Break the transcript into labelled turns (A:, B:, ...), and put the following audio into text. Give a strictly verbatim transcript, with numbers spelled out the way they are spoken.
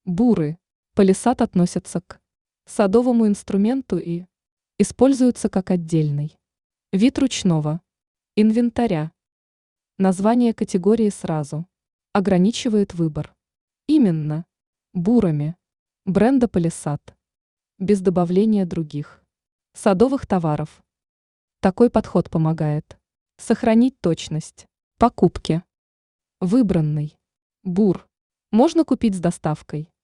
A: Буры. Палисад относятся к садовому инструменту и используются как отдельный вид ручного инвентаря. Название категории сразу ограничивает выбор. Именно бурами бренда Палисад, без добавления других садовых товаров. Такой подход помогает сохранить точность покупки. Выбранный бур можно купить с доставкой